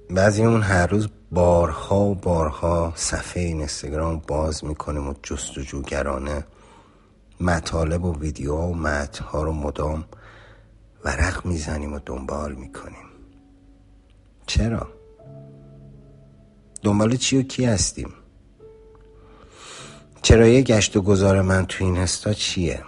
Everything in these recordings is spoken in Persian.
بعضیمون هر روز بارها و بارها صفحه اینستاگرام باز میکنیم و جستجوگرانه مطالب و ویدیوها و متن‌ها رو مدام ورق میزنیم و دنبال میکنیم. چرا؟ دنبال چی و کی هستیم؟ چرایی گشت و گذار من تو این اینستا چیه؟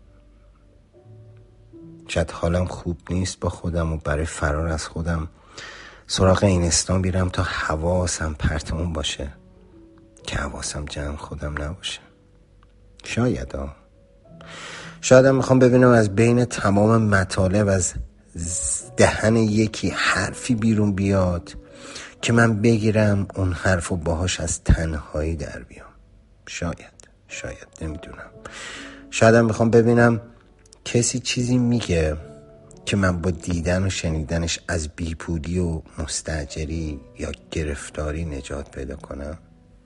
شاید حالم خوب نیست با خودم و برای فرار از خودم سراغ اینستا میرم تا حواسم پرت اون باشه که حواسم جمع خودم نباشه. شایدم میخوام ببینم از بین تمام مطالب از دهن یکی حرفی بیرون بیاد که من بگیرم اون حرف و باهاش از تنهایی در بیام. شاید نمیدونم. شایدم میخوام ببینم کسی چیزی میگه که من با دیدن و شنیدنش از بیپولی و مستاجری یا گرفتاری نجات پیدا کنم.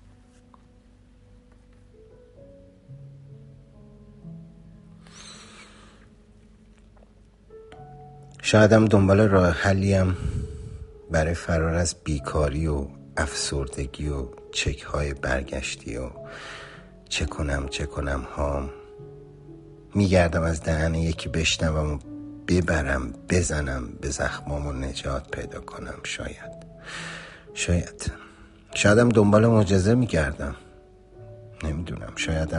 شایدم دنبال راه حلیم برای فرار از بیکاری و افسردگی و چک‌های برگشتی و چه کنم ها میگردم از دهن یکی بشنوم و ببرم بزنم به زخمام و نجات پیدا کنم. شایدم دنبال معجزه میگردم، نمیدونم.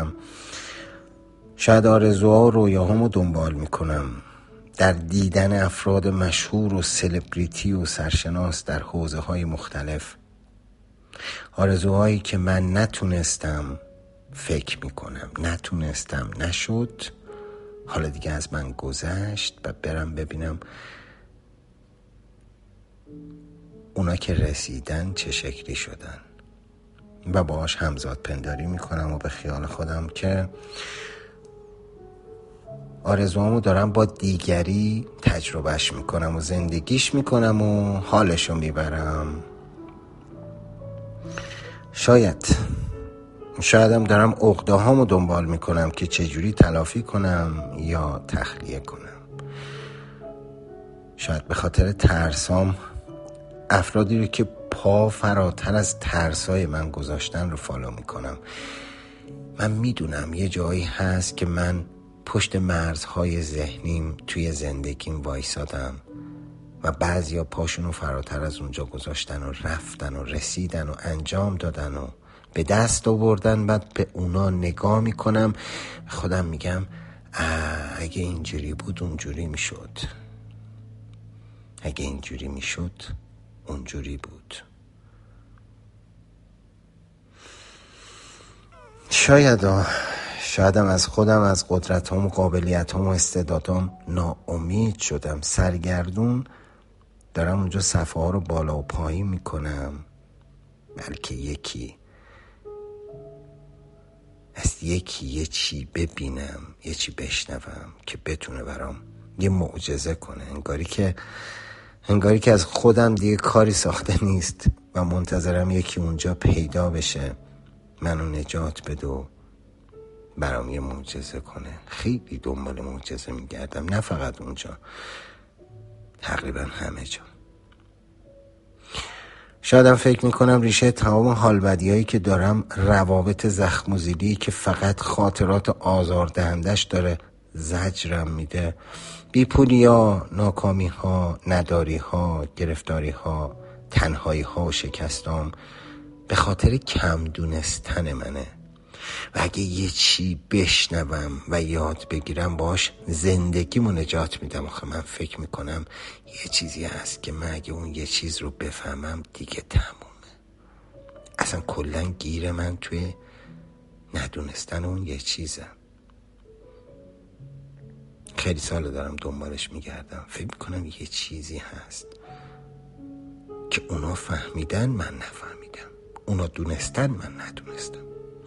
شاید آرزوها و رویاهامو دنبال میکنم در دیدن افراد مشهور و سلبریتی و سرشناس در حوزه‌های مختلف. آرزوهایی که من نتونستم، فکر میکنم نتونستم، نشد، حالا دیگه از من گذشت و برم ببینم اونا که رسیدن چه شکلی شدن و باهاش همزاد پنداری میکنم و به خیال خودم که آرزوامو دارم با دیگری تجربهش میکنم و زندگیش میکنم و حالشو میبرم. شایدم دارم عقده‌هامو دنبال میکنم که چجوری تلافی کنم یا تخلیه کنم. شاید به خاطر ترسام افرادی رو که پا فراتر از ترسای من گذاشتن رو فالو میکنم. من میدونم یه جایی هست که من پشت مرزهای ذهنیم توی زندگیم وایسادم و بعضیا پاشونو فراتر از اونجا گذاشتن و رفتن و رسیدن و انجام دادن و به دست آوردن. بعد به اونا نگاه میکنم، خودم میگم اگه اینجوری بود اونجوری میشد، اگه اینجوری میشد اونجوری بود. شایدم از خودم، از قدرتام و قابلیتام و استعدادام ناامید شدم. سرگردون دارم اونجا صفحه ها رو بالا و پایین میکنم، بلکه از یکی یه چی ببینم، یه چی بشنوم که بتونه برام یه معجزه کنه. انگاری که از خودم دیگه کاری ساخته نیست و منتظرم یکی اونجا پیدا بشه منو نجات بده و برام یه معجزه کنه. خیلی دنبال معجزه میگردم، نه فقط اونجا، تقریبا همه جا. شایدم فکر میکنم ریشه تمام حالبدیایی که دارم روابط زخم و زیلی که فقط خاطرات آزاردهندش داره زجرم میده. بیپولی ها، ناکامی ها، نداری ها، گرفتاری ها، تنهایی ها و شکستام به خاطر کم دونستن منه و اگه یه چی بشنوم و یاد بگیرم باش زندگیمو نجات میدم. آخه من فکر میکنم یه چیزی هست که من اگه اون یه چیز رو بفهمم دیگه تمومه. اصلا کلا گیر من توی ندونستن اون یه چیزه. خیلی ساله دارم دنبالش میگردم. فکر میکنم یه چیزی هست که اونا فهمیدن من نفهمیدم، اونا دونستن من ندونستم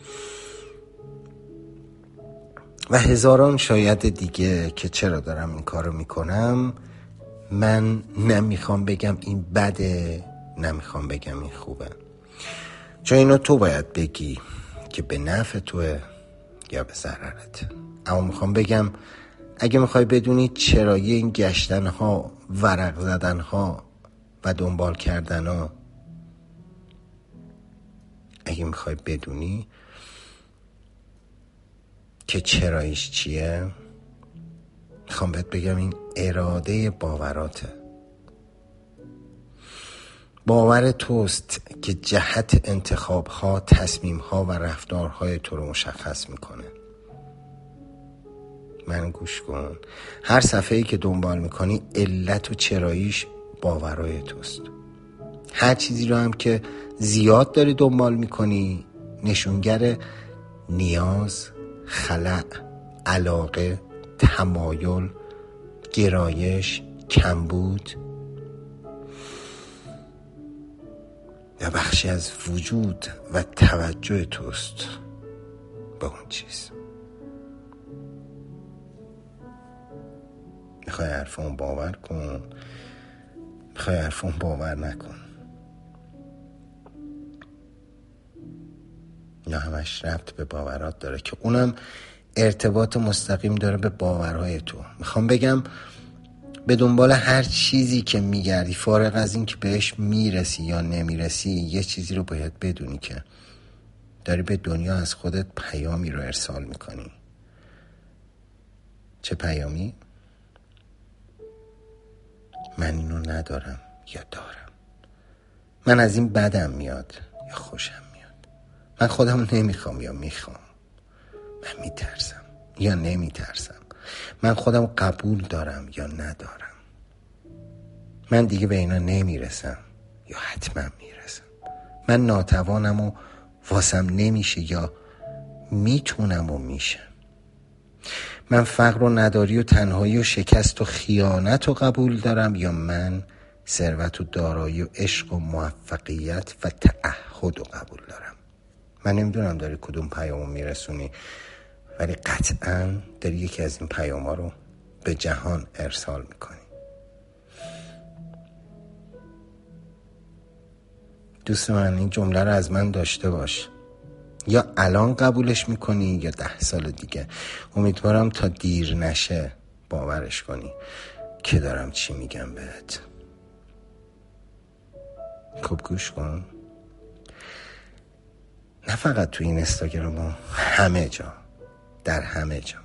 و هزاران شاید دیگه که چرا دارم این کارو میکنم. من نمیخوام بگم این بده، نمیخوام بگم این خوبه، چون اینو تو باید بگی که به نفع توه یا به ضررت. اما میخوام بگم اگه میخوای بدونی چرایی این گشتن ها، ورق زدن ها و دنبال کردن ها، اگه میخوای بدونی که چراییش چیه، میخوام بهت بگم این اراده باوراته. باور توست که جهت انتخاب‌ها، تصمیم‌ها و رفتارهای تو رو مشخص میکنه. من گوش کن، هر صفحه‌ای که دنبال میکنی علت و چراییش باورهای توست. هر چیزی رو هم که زیاد داری دنبال میکنی نشونگر نیاز، خلأ، علاقه، تمایل، گرایش، کمبود و بخشی از وجود و توجه توست به اون چیز. میخوای حرفمو باور کن، میخوای حرفمو باور نکن، یا همش ربط به باورات داره که اونم ارتباط مستقیم داره به باورهای تو. میخوام بگم به دنبال هر چیزی که میگردی، فارغ از این که بهش میرسی یا نمیرسی، یه چیزی رو باید بدونی که داری به دنیا از خودت پیامی رو ارسال میکنی. چه پیامی؟ من اینو ندارم یا دارم، من از این بدم میاد یا خوشم میاد، من خودم نمیخوام یا میخوام، من میترسم یا نمیترسم، من خودم قبول دارم یا ندارم، من دیگه به اینا نمیرسم یا حتما میرسم، من ناتوانم و واسم نمیشه یا میتونم و میشه، من فقر و نداری و تنهایی و شکست و خیانت و قبول دارم یا من ثروت و دارایی و عشق و موفقیت و تعهد و قبول دارم. من نمیدونم داری کدوم پیامو میرسونی، ولی قطعاً داری یکی از این پیام‌ها رو به جهان ارسال میکنی. دوست من این جمله رو از من داشته باش، یا الان قبولش میکنی یا 10 سال دیگه. امیدوارم تا دیر نشه باورش کنی که دارم چی میگم بهت. خب گوش کن، نه فقط تو این اینستاگرام، همه جا، در همه جا،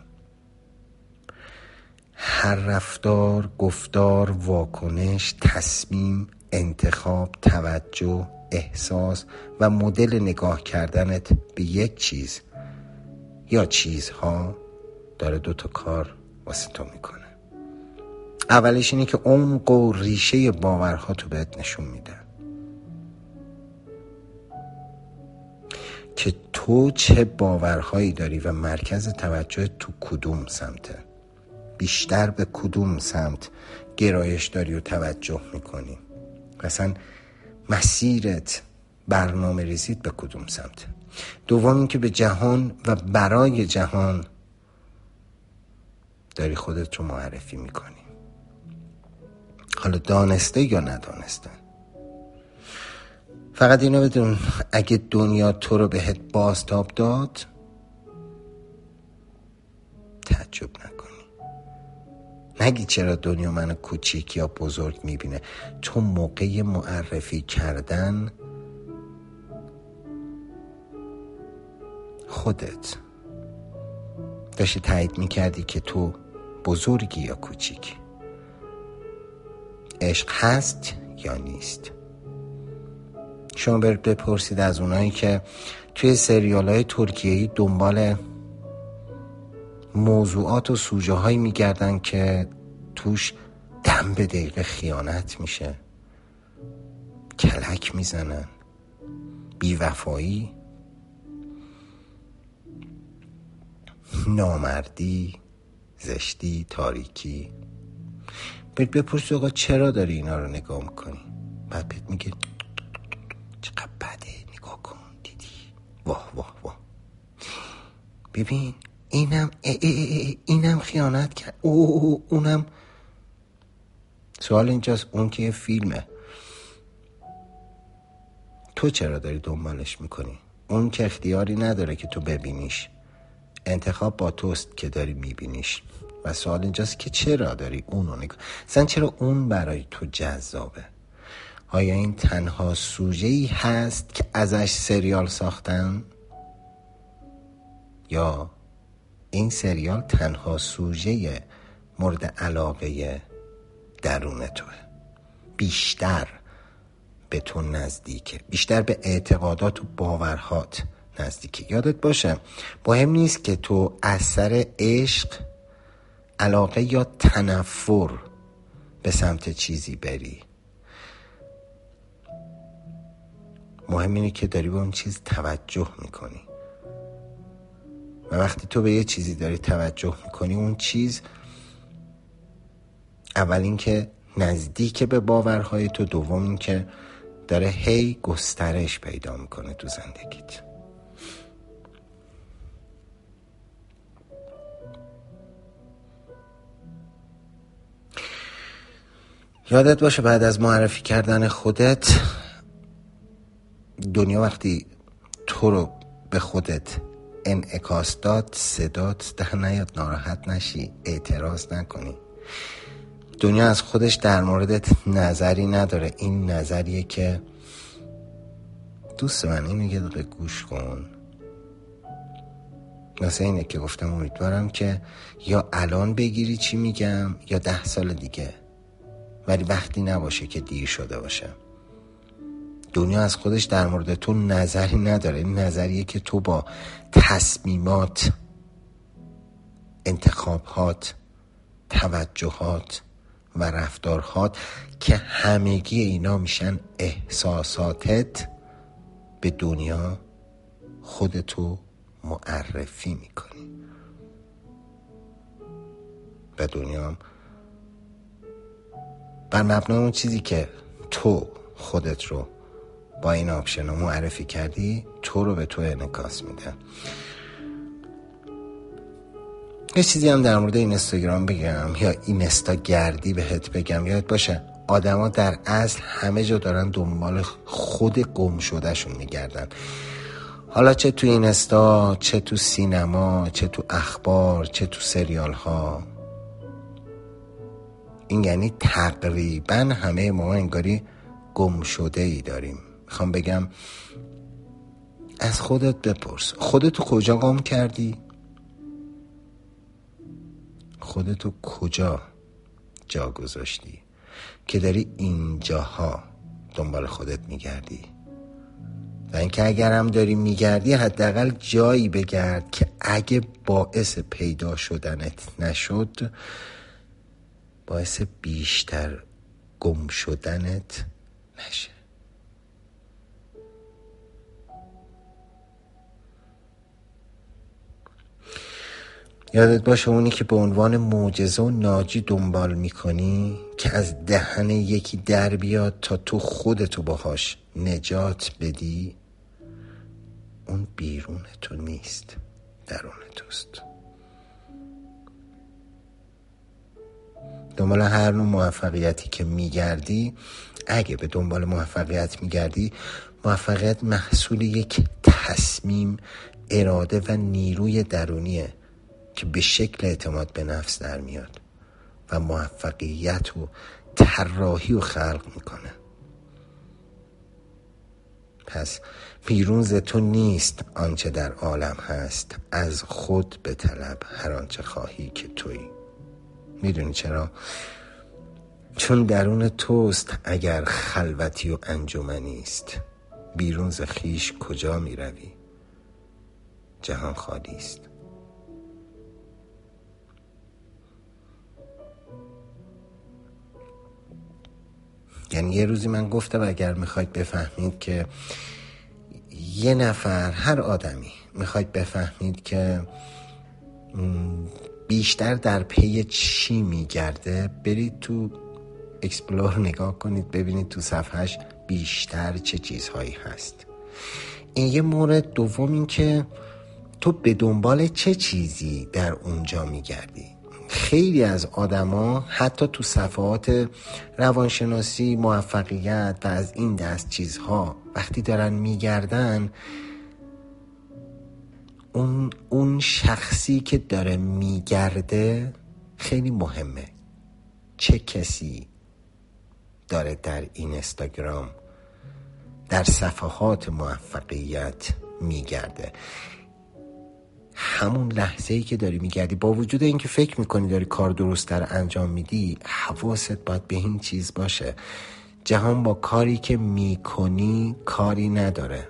هر رفتار، گفتار، واکنش، تصمیم، انتخاب، توجه، احساس و مدل نگاه کردنت به یک چیز یا چیزها داره 2 کار واسه تو میکنه. اولش اینه که عمق و ریشه باورها تو بهت نشون میده که تو چه باورهایی داری و مرکز توجه تو کدوم سمته، بیشتر به کدوم سمت گرایش داری و توجه میکنی، مثلا مسیرت، برنامه ریزیت به کدوم سمت. دوم این که به جهان و برای جهان داری خودت رو معرفی میکنی، حالا دانسته یا ندانسته. فقط اینو بدون، اگه دنیا تو رو بهت بازتاب داد تعجب نکنی، نگی چرا دنیا منو کوچیک یا بزرگ میبینه. تو موقع معرفی کردن خودت داشتی تایید میکردی که تو بزرگی یا کوچیک، عشق هست یا نیست. شما برید بپرسید از اونایی که توی سریال‌های ترکیه‌ای دنبال موضوعات و سوژه هایی میگردن که توش دم به دقیقه خیانت میشه، کلک میزنن، بیوفایی، نامردی، زشتی، تاریکی. برید بپرسید آقا چرا داری اینا رو نگاه میکنی؟ بعد بهت میگه چقدر بده، نگاه کن، دیدی، واه واه واه، ببین اینم خیانت کرد، اونم. سوال اینجاست اون که یه فیلمه، تو چرا داری دنبالش میکنی؟ اون که اختیاری نداره که تو ببینیش، انتخاب با توست که داری میبینیش. و سوال اینجاست که چرا داری اونو نگاه، اصلا چرا اون برای تو جذابه؟ آیا این تنها سوژه‌ای هست که ازش سریال ساختن؟ یا این سریال تنها سوژه مورد علاقه درون توه؟ بیشتر به تو نزدیکه، بیشتر به اعتقادات و باورهات نزدیکه. یادت باشه مهم نیست که تو از سر عشق، علاقه یا تنفر به سمت چیزی بری. مهم اینه که داری به اون چیز توجه میکنی و وقتی تو به یه چیزی داری توجه میکنی، اون چیز اول این که نزدیک به باورهای تو، دوم این که داره هی گسترش پیدا میکنه تو زندگیت. یادت باشه بعد از معرفی کردن خودت، دنیا وقتی تو رو به خودت انعکاس داد، صدات در نیاد، ناراحت نشی، اعتراض نکنی. دنیا از خودش در موردت نظری نداره. این نظریه که دوست من اینو یه دقیقه گوش کن، مثلا اینه که گفتم امیدوارم که یا الان بگیری چی میگم یا 10 سال دیگه، ولی وقتی نباشه که دیر شده باشه. دنیا از خودش در مورد تو نظری نداره. این نظریه که تو با تصمیمات، انتخابات، توجهات و رفتارهات که همگی اینا میشن احساساتت، به دنیا خودتو معرفی میکنی و دنیا هم بر مبنای اون چیزی که تو خودت رو با این آپشن رو معرفی کردی، تو رو به تو انعکاس میده. یه چیزی هم در مورد این اینستاگرام بگم یا اینستا گردی بهت بگم. یادت باشه آدما در اصل همه جا دارن دنبال خود گم شده شون میگردن. حالا چه تو اینستا، چه تو سینما، چه تو اخبار، چه تو سریال ها. این یعنی تقریبا همه ما انگاری گم شده ای داریم. میخوام بگم از خودت بپرس، خودتو کجا گم کردی؟ خودتو کجا جا گذاشتی که داری اینجاها دنبال خودت میگردی؟ و اینکه اگرم داری میگردی حداقل جایی بگرد که اگه باعث پیدا شدنت نشد، باعث بیشتر گم شدنت نشه. یادت باشه اونی که به عنوان معجزه و ناجی دنبال میکنی که از دهن یکی در بیاد تا تو خودتو باهاش نجات بدی، اون بیرون تو نیست، درون توست. دنبال هر نوع موفقیتی که میگردی، اگه به دنبال موفقیت میگردی، موفقیت محصول یک تصمیم، اراده و نیروی درونیه که به شکل اعتماد به نفس در میاد و موفقیت و طراحی و خلق میکنه. پس بیرون ز تو نیست آنچه در عالم هست، از خود به طلب هر آنچه خواهی که تویی. میدونی چرا؟ چون درون توست اگر خلوتی و انجمنی است. بیرون ز خویش کجا میروی؟ جهان خالی است. یعنی یه روزی من گفتم اگر میخواید بفهمید که یه نفر، هر آدمی میخواید بفهمید که بیشتر در پی چی میگرده، برید تو اکسپلور نگاه کنید، ببینید تو صفحهش بیشتر چه چیزهایی هست. این یه مورد. دوم این که تو به دنبال چه چیزی در اونجا میگردی. خیلی از آدما حتی تو صفحات روانشناسی، موفقیت و از این دست چیزها وقتی دارن میگردن، اون شخصی که داره میگرده خیلی مهمه. چه کسی داره در این اینستاگرام، در صفحات موفقیت میگرده. همون لحظه‌ای که داری میگردی، با وجود اینکه فکر میکنی داری کار درست رو انجام میدی، حواست باید به این چیز باشه: جهان با کاری که میکنی کاری نداره،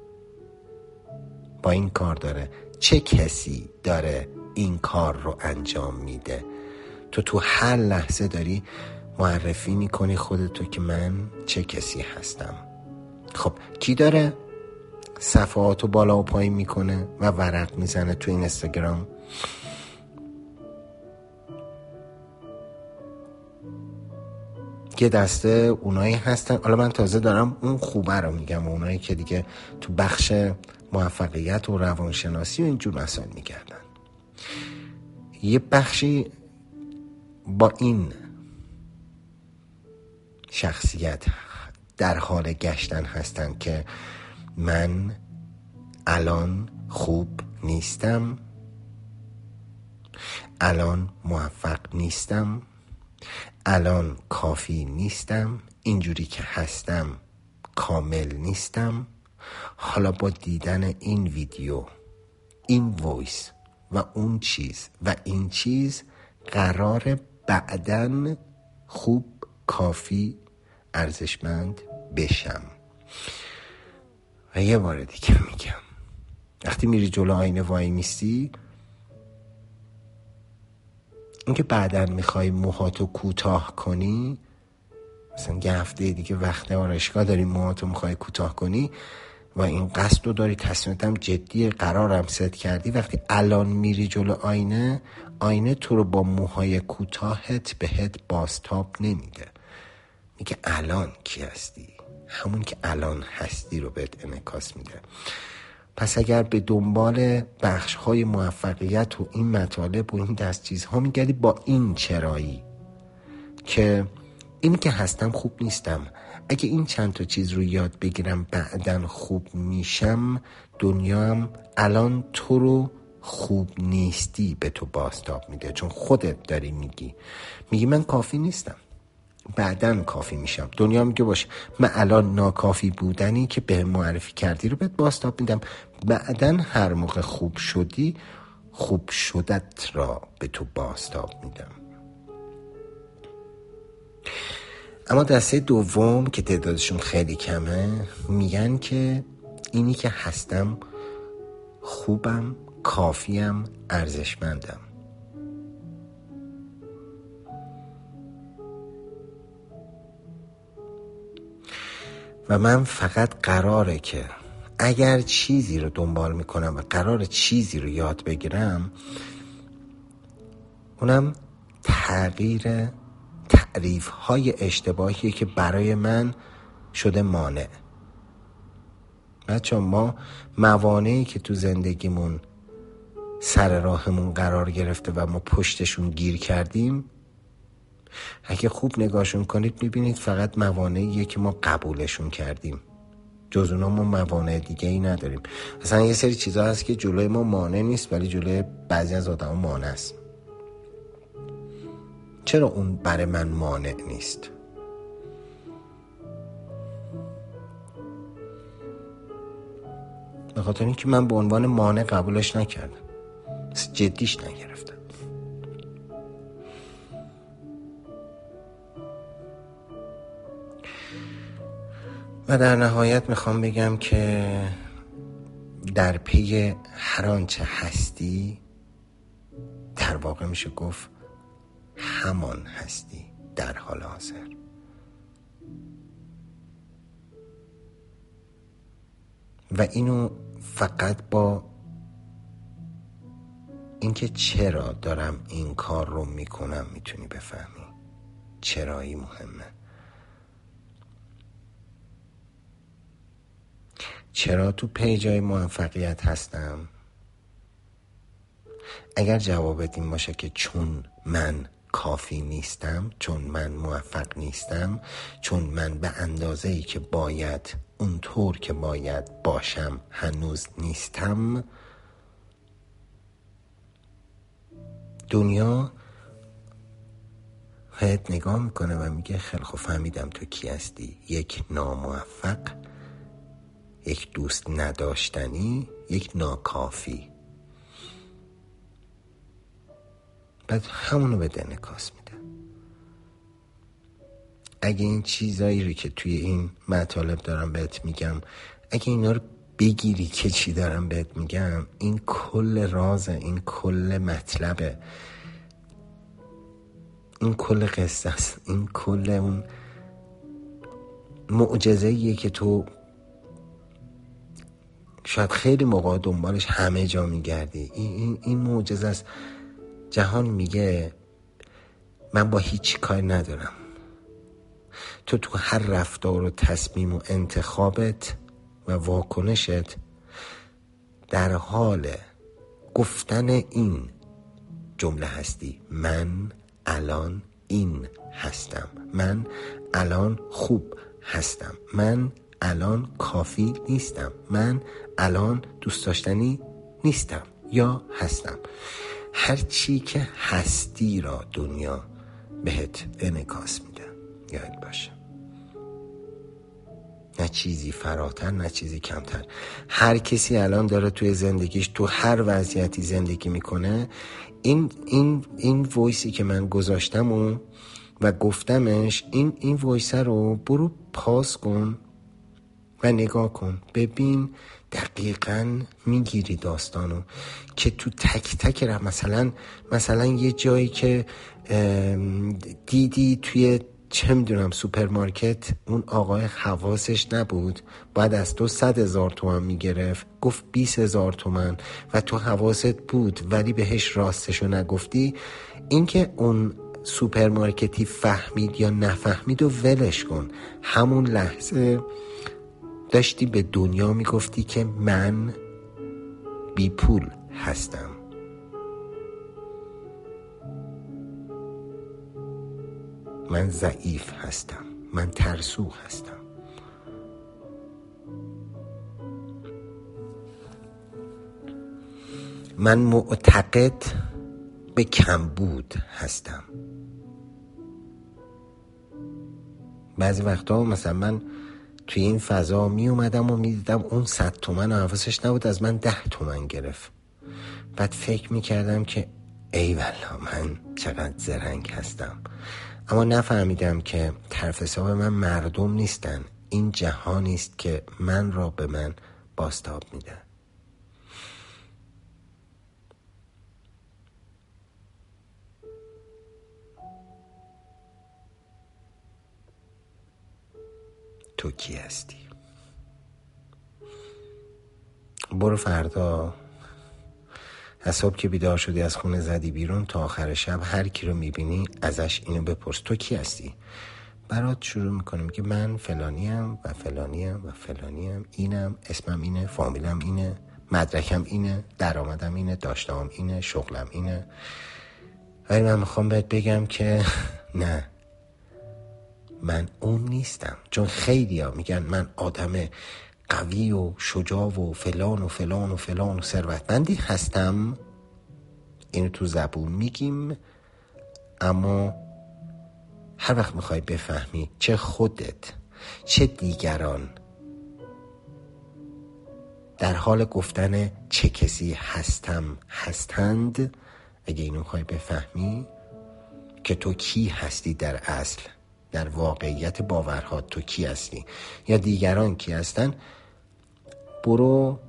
با این کار داره. چه کسی داره این کار رو انجام میده؟ تو هر لحظه داری معرفی میکنی خودتو که من چه کسی هستم. خب کی داره صفحاتو بالا و پایین میکنه و ورق میزنه تو این اینستاگرام؟ یه دسته اونایی هستن، حالا من تازه دارم اون خوبه رو میگم، اونایی که دیگه تو بخش موفقیت و روانشناسی و اینجور مسائل میگردن. یه بخشی با این شخصیت در حال گشتن هستن که من الان خوب نیستم، الان موفق نیستم، الان کافی نیستم، اینجوری که هستم کامل نیستم. حالا با دیدن این ویدیو، این وایس و اون چیز و این چیز، قرار بعداً خوب، کافی، ارزشمند بشم. و یه بار دیگه میگم، وقتی میری جلو آینه وای میستی، اینکه بعداً میخوای موهاتو کوتاه کنی، مثلا یه هفته دیگه وقت آرایشگاه داری موهاتو میخوای کوتاه کنی و این قصد رو داری، تصمیمتم جدیه، قرارم ست کردی، وقتی الان میری جلو آینه، آینه تو رو با موهای کوتاهت بهت بازتاب نمیده، میگه الان کی هستی، همون که الان هستی رو بهت انعکاس میده. پس اگر به دنبال بخش‌های موفقیت و این مطالب و این دست چیزها میگردی با این چرایی که این که هستم خوب نیستم، اگه این چند تا چیز رو یاد بگیرم بعداً خوب میشم، دنیام الان تو رو خوب نیستی به تو بازتاب میده، چون خودت داری میگی من کافی نیستم، بعداً کافی میشم. دنیا میگه باشه، من الان ناکافی بودنی که به معرفی کردی رو بهت بازتاب میدم، بعداً هر موقع خوب شدی، خوب شدت را به تو بازتاب میدم. اما دسته دوم که تعدادشون خیلی کمه، میگن که اینی که هستم خوبم، کافیم، ارزشمندم. و من فقط قراره که اگر چیزی رو دنبال میکنم و قراره چیزی رو یاد بگیرم، اونم تغییر تعریف های اشتباهی که برای من شده مانع. بچه ما موانعی که تو زندگیمون سر راهمون قرار گرفته و ما پشتشون گیر کردیم، اگه خوب نگاهشون کنید میبینید فقط موانعیه که ما قبولشون کردیم، جز اونا ما موانع دیگه ای نداریم. اصلا یه سری چیزا هست که جلوی ما مانع نیست ولی جلوی بعضی از آدم مانع است. چرا اون برای من مانع نیست؟ به خاطر اینکه من به عنوان مانع قبولش نکردم، جدیش نگرفتم. و در نهایت میخوام بگم که در پی هر آنچه هستی، در واقع میشه گفت همان هستی در حال حاضر. و اینو فقط با اینکه چرا دارم این کار رو میکنم میتونی بفهمی. چرایی مهمه. چرا تو پیجای موفقیت هستم؟ اگر جوابت این باشه که چون من کافی نیستم، چون من موفق نیستم، چون من به اندازه‌ای که باید، اونطور که باید باشم هنوز نیستم، دنیا هت نگاه میکنه و میگه خیلی خوب فهمیدم تو کی هستی. یک ناموفق، یک دوست نداشتنی، یک ناکافی. بعد همونو به انعکاس میده. اگه این چیزایی رو که توی این مطالب دارم بهت میگم، اگه اینا رو بگیری که چی دارم بهت میگم، این کل رازه، این کل مطلبه، این کل قصه است، این کل اون معجزه‌ایه که تو شاید خیلی موقع دنبالش همه جا میگردی. این معجزه است. جهان میگه من با هیچ کار ندارم. تو هر رفتار و تصمیم و انتخابت و واکنشت در حال گفتن این جمله هستی: من الان این هستم، من الان خوب هستم، من الان کافی نیستم، من الان دوست داشتنی نیستم یا هستم. هر چی که هستی را دنیا بهت انعکاس میده. یاد باشه، نه چیزی فراتر نه چیزی کمتر. هر کسی الان داره توی زندگیش تو هر وضعیتی زندگی میکنه. این وایسی که من گذاشتم و گفتمش، این وایس رو برو پاس کن و نگاه کن، ببین دقیقاً میگیری داستانو که تو تک تک را مثلا یه جایی که دیدی توی چه میدونم سوپرمارکت، اون آقای حواسش نبود، بعد از تو 100,000 تومان میگرفت، گفت 20,000 تومان و تو حواست بود ولی بهش راستشو نگفتی. این که اون سوپرمارکتی فهمید یا نفهمید و ولش کن. همون لحظه داشتی به دنیا میگفتی که من بی پول هستم. من ضعیف هستم، من ترسو هستم. من معتقد به کمبود هستم. بعضی وقتا مثلا من توی این فضا می اومدم و می دیدم اون 100 تومن حواسش نبود، از من 10 تومن گرفت. بعد فکر می کردم که ای والله من چقدر زرنگ هستم. اما نفهمیدم که طرف حساب من مردم نیستن، این جهانی است که من را به من بازتاب میده. تو کی هستی؟ برو فردا از صبح که بیدار شدی از خونه زدی بیرون تا آخر شب هر کی رو میبینی ازش اینو بپرس: تو کی هستی؟ برات شروع میکنم که من فلانیم و فلانیم و فلانیم، اینم، اسمم اینه، فامیلم اینه، مدرکم اینه، درآمدم اینه، داشتم اینه، شغلم اینه. ولی من میخوام بهت بگم که نه، من اون نیستم. چون خیلی ها میگن من آدم قوی و شجاع و فلان و فلان و فلان و ثروتمندی هستم. اینو تو زبون میگیم، اما هر وقت میخوای بفهمی چه خودت چه دیگران در حال گفتن چه کسی هستند، اگه اینو میخوای بفهمی که تو کی هستی در اصل، در واقعیت باورها تو کی هستی یا دیگران کی هستن، برو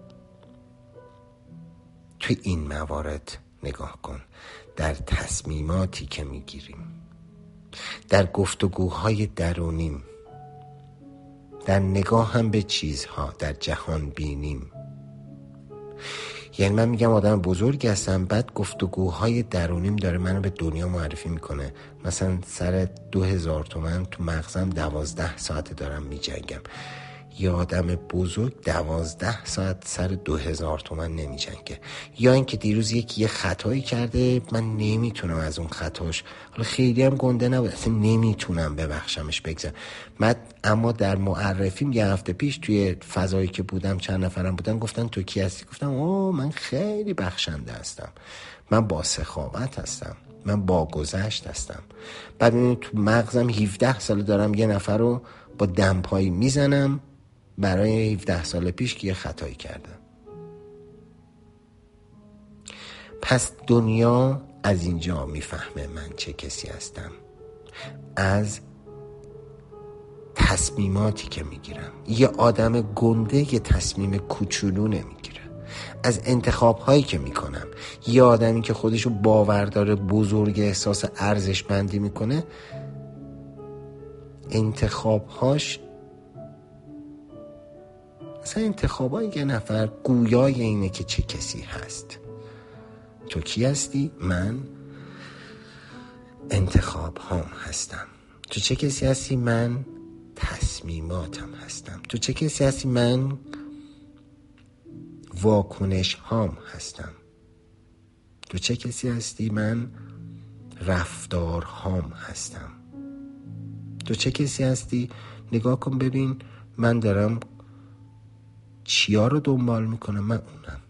تو این موارد نگاه کن. در تصمیماتی که میگیریم، در گفتگوهای درونیم، در نگاه هم به چیزها، در جهان بینیم. یعنی من میگم آدم بزرگ هستم، بعد گفتگوهای درونیم داره منو به دنیا معرفی میکنه. مثلا سر 2,000 تومن تو مغزم 12 ساعت دارم میجنگم. یه آدم بزرگ 12 ساعت سر 2,000 تومن نمیجنگه. یا اینکه دیروز یکی یه خطایی کرده، من نمیتونم از اون خطاش، حالا خیلی هم گنده نبود، اصلا نمیتونم ببخشمش، بگذارم. اما در معرفیم یه هفته پیش توی فضایی که بودم، چند نفرم بودن، گفتن تو کی هستی؟ گفتم من خیلی بخشنده هستم، من با سخاوت هستم، من با گذشت هستم. بعد میبینید تو مغزم 17 سال دارم یه نفر رو با دمپایی میزنم برای 17 سال پیش که یه خطایی کردم. پس دنیا از اینجا میفهمه من چه کسی هستم، از تصمیماتی که میگیرم. یه آدم گنده یه تصمیم کوچولو نمیگیره. از انتخاب هایی که میکنم. یه آدمی که خودشو باور داره، بزرگ، احساس ارزشمندی میکنه، انتخابهاش مثلا انتخابای یه نفر گویای اینه که چه کسی هست. تو کی هستی؟ من انتخاب هام هستم. تو چه کسی هستی؟ من تصمیماتم هستم. تو چه کسی هستی؟ من واکنش هام هستم. تو چه کسی هستی؟ من رفتار هام هستم. تو چه کسی هستی؟ نگاه کن ببین من دارم چیا رو دنبال میکنم. من اونم.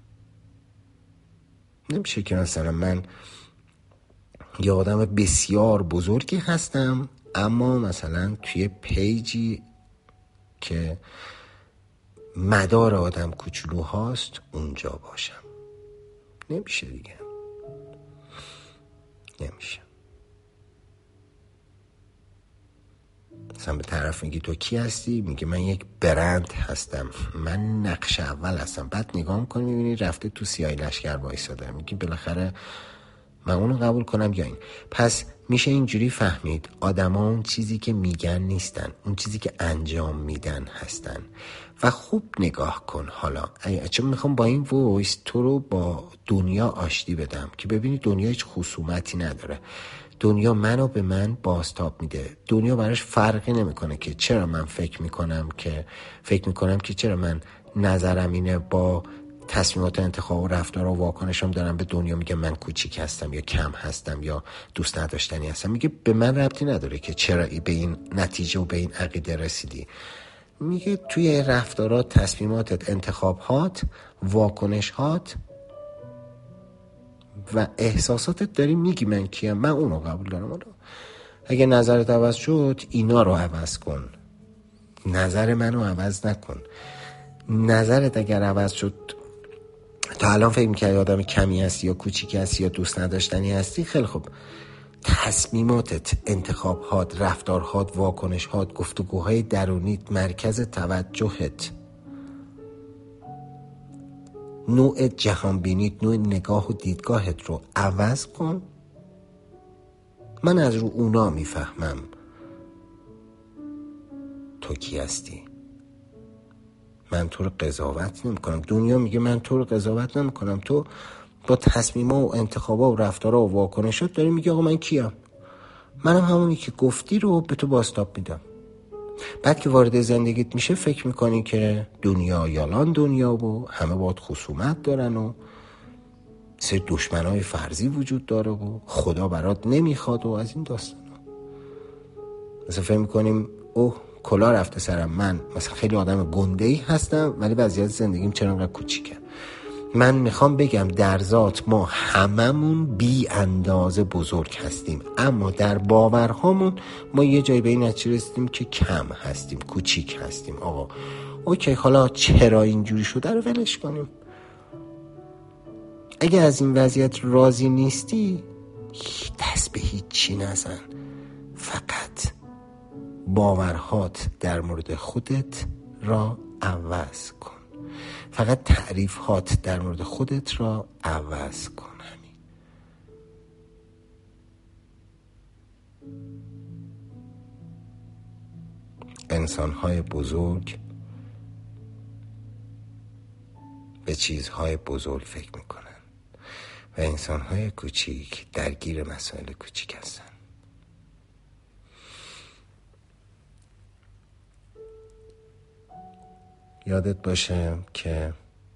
نمیشه که مثلا من یه آدم بسیار بزرگی هستم اما مثلا توی پیجی که مدار آدم کوچولو هاست اونجا باشم. نمیشه دیگه. نمیشه. مثلا به طرف میگی تو کی هستی؟ میگه من یک برند هستم، من نقش اول هستم. بعد نگاه میکنی میبینی رفته تو سیاه لشکر وایساده. میگی بالاخره من اونو قبول کنم یا این؟ پس میشه اینجوری فهمید آدما اون چیزی که میگن نیستن، اون چیزی که انجام میدن هستن. و خوب نگاه کن حالا، چون میخوام با این وایس تو رو با دنیا آشتی بدم که ببینی دنیا هیچ خصومتی نداره. دنیا منو به من بازتاب میده. دنیا براش فرقی نمیکنه که چرا من فکر میکنم که چرا من نظرم اینه، با تصمیمات انتخاب و رفتار و واکنشم دارم به دنیا میگه من کوچیک هستم یا کم هستم یا دوست نداشتنی هستم. میگه به من ربطی نداره که چرا به این نتیجه و به این عقیده رسیدی. میگه توی رفتارات، تصمیماتت، انتخابات، واکنشات و احساساتت داری میگی من کیم. من اونو قبول دارم. اگه نظرت عوض شد اینا رو عوض کن، نظر منو عوض نکن. نظرت اگر عوض شد، تا الان فکر می‌کردی آدم کمی هستی یا کوچیکی هستی یا دوست نداشتنی هستی، خیلی خوب. تصمیماتت، انتخابات، رفتارهات، واکنشهات، گفتگوهای درونیت، مرکز توجهت، نوع جهانبینیت، نوع نگاه و دیدگاهت رو عوض کن. من از رو اونا میفهمم تو کی هستی. من تو رو قضاوت نمی کنم. دنیا میگه من تو رو قضاوت نمی کنم. تو با تصمیم‌ها و انتخاب‌ها و رفتارها و واکنشات داری میگه آقا من کیم. منم همونی که گفتی رو به تو بازتاب میدم. بعد که وارد زندگیت میشه فکر میکنی که دنیا یالان دنیا و همه باید خصومت دارن و سری دشمنای فرضی وجود داره و خدا برات نمیخواد و از این داستانا. مثلا فکر میکنیم اوه کلا رفته سرم، من مثلا خیلی آدم گنده‌ای هستم ولی وضعیت زندگیم چرا انقدر کوچیکه. من میخوام بگم در ذات ما هممون بی اندازه بزرگ هستیم، اما در باورهامون ما یه جایی به این نتیجه رسیدیم که کم هستیم، کوچیک هستیم. آقا اوکی، حالا چرا اینجوری شده رو ولش کنیم. اگه از این وضعیت راضی نیستی دست به هیچی نزن، فقط باورهات در مورد خودت را عوض کن. فقط تعریفات در مورد خودت را عوض کن. همین. انسان‌های بزرگ به چیزهای بزرگ فکر میکنن و انسان‌های کوچیک درگیر مسائل کوچیک هستن. یادت باشه که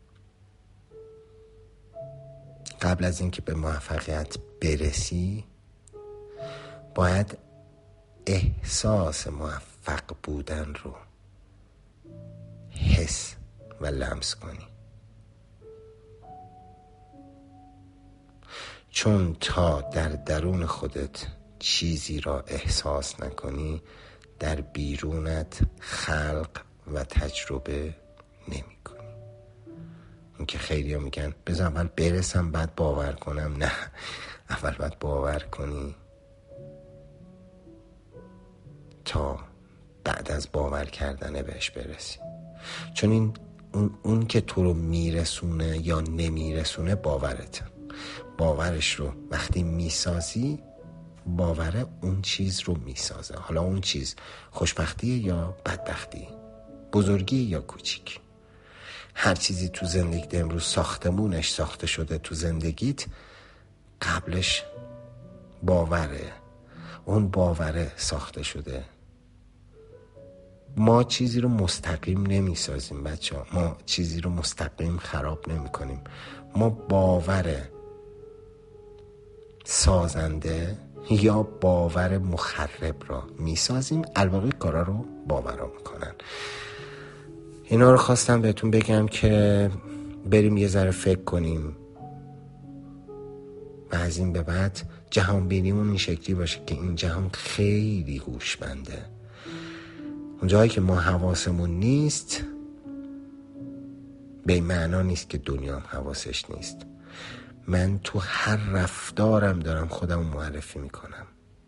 قبل از اینکه به موفقیت برسی باید احساس موفق بودن رو حس و لمس کنی. چون تا در درون خودت چیزی را احساس نکنی، در بیرونت خلق و تجربه نمی کنی. این که خیلی ها میگن بذار اول برسم بعد باور کنم. نه، اول باید باور کنی تا بعد از باور کردن بهش برسی. چون اون که تو رو میرسونه یا نمیرسونه باورته. باورش رو وقتی میسازی، باور اون چیز رو میسازه. حالا اون چیز خوشبختی یا بدبختی، بزرگی یا کوچیک، هر چیزی تو زندگیت امروز ساختمونش ساخته شده تو زندگیت، قبلش باوره. اون باوره ساخته شده. ما چیزی رو مستقیم نمیسازیم بچه ها. ما چیزی رو مستقیم خراب نمی کنیم. ما باور سازنده یا باور مخرب را میسازیم. الباقی کارا رو باورا میکنن. اینا رو خواستم بهتون بگم که بریم یه ذره فکر کنیم و از این به بعد جهان بینیمون این شکلی باشه که این جهان خیلی هوشمنده. اون جایی که ما حواسمون نیست به این معنا نیست که دنیا هم حواسش نیست. من تو هر رفتارم دارم خودم معرفی میکنم.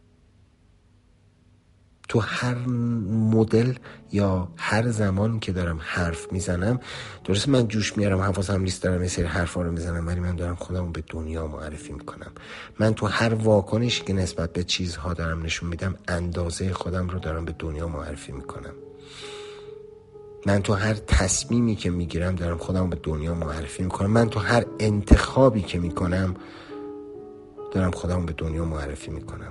تو هر مدل یا هر زمان که دارم حرف میزنم، درسته من جوش میارم، حواسم نیست، دارم یه سری حرفا رو میزنم، ولی من دارم خودم به دنیا معرفی میکنم. من تو هر واکنشی که نسبت به چیزها دارم نشون میدم، اندازه خودم رو دارم به دنیا معرفی میکنم. من تو هر تصمیمی که میگیرم دارم خودم به دنیا معرفی میکنم. من تو هر انتخابی که میکنم دارم خودم به دنیا معرفی میکنم.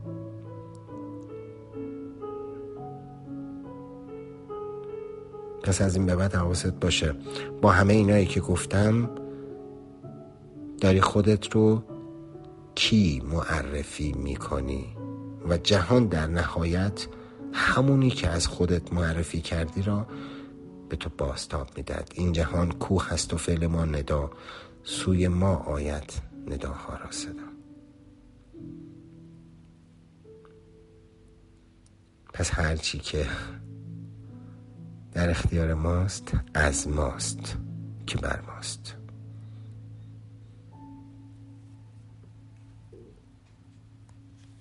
پس از این به بعد حواست باشه با همه اینایی که گفتم داری خودت رو کی معرفی میکنی و جهان در نهایت همونی که از خودت معرفی کردی را به تو بازتاب میداد. این جهان کوه هست و فعل ما ندا، سوی ما آید نداها را صدا. پس هرچی که در اختیار ماست از ماست که بر ماست.